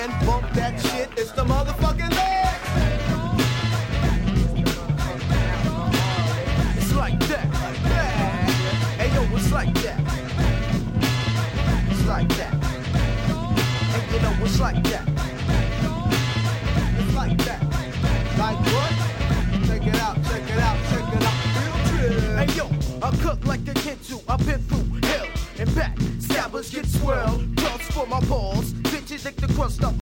And bump that shit, it's the motherfucking leg. It's like that. Hey yo, it's like that. It's like that. And you know it's like that. It's like that. Like what? Check it out, check it out, check it out. Real trip. Hey yo, I cook like a kid too. I've been through hell and back. Stabbers get swirled. Drugs for my balls. Bitches lick the crust up.